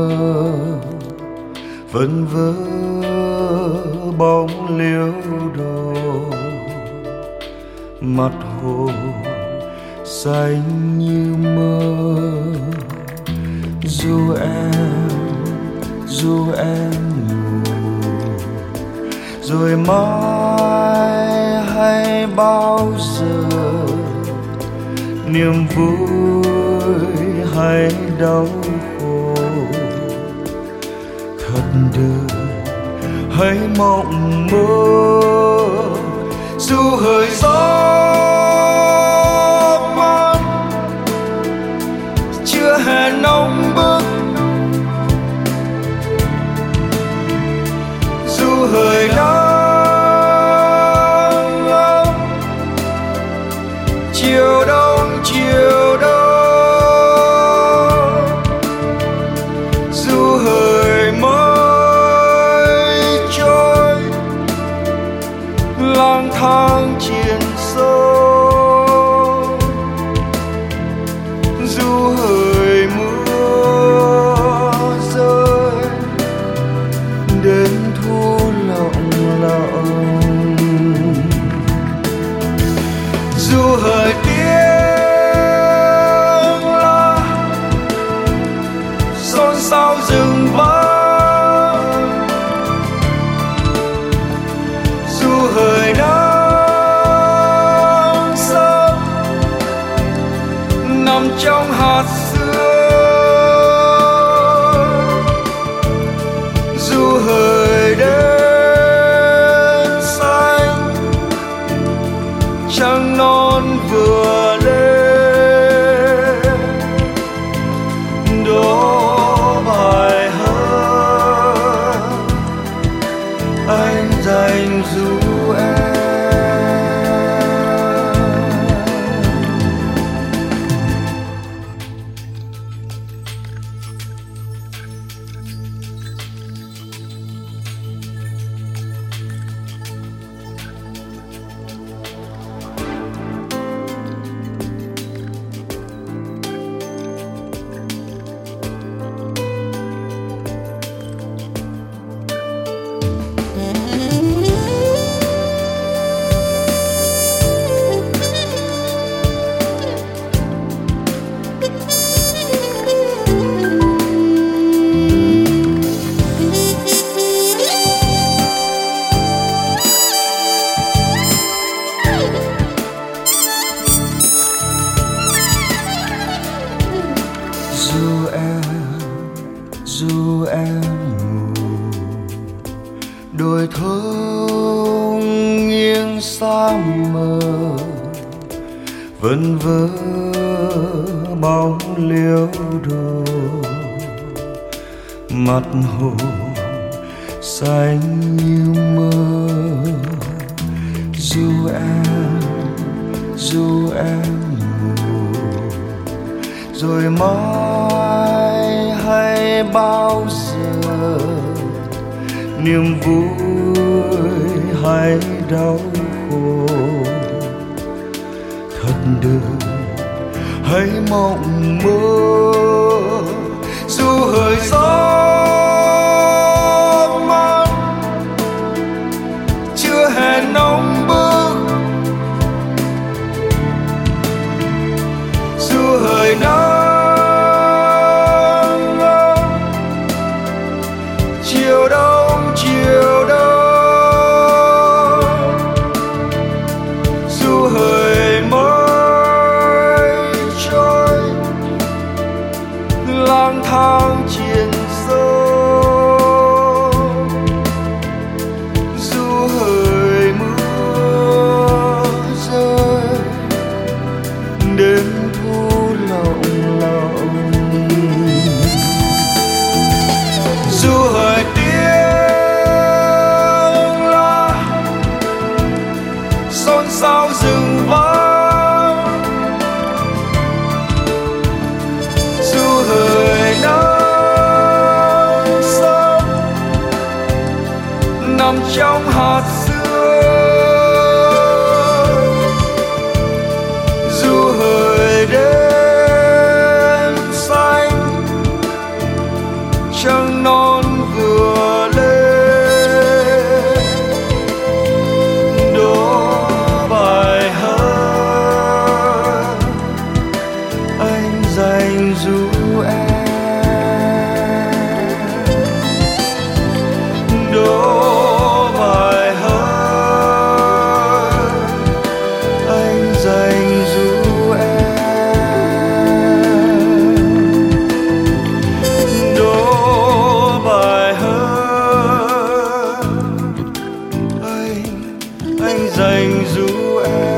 vân vơ bóng liễu đồ, mặt hồ xanh như mơ. Dù em ngủ rồi mãi hay bao giờ, niềm vui hay đau khổ, thật đời hay mộng mơ. Dù hơi gió mát chưa hề nóng bức, dù hơi nắng ấm chiều đông, dù hơi mới trôi lang thang trên sông, dù hơi mưa rơi đến thu lộng lộng, dù hơi tiếng la xôn xao rừng vắng, dù hơi nắng sớm nằm trong hạt sương, dù hơi đến xanh trăng non vừa lên, đó bài hát anh dành dù em. Dù em ngủ đôi thông nghiêng xa mờ, vân vơ bóng liễu đồ, mặt hồ xanh như mơ. Dù em ngủ rồi mãi hay bao giờ, niềm vui hay đau khổ, thật đời hay mộng mơ. Dù hơi gió mát chưa hề nóng bức, dù hơi nắng ấm chiều đông, dù hơi mới trôi lang thang trên sông, dù hơi mưa rơi đến thu lộng lộng, dù hơi tiếng la xôn xao rừng vắng, dù hơi nắng sớm nằm trong hạt sương, dù hơi đến xanh trăng non vừa lên, đố bài hát anh dành ru em. Đố bài hát anh dành ru em. Đố bài hát anh dành ru em.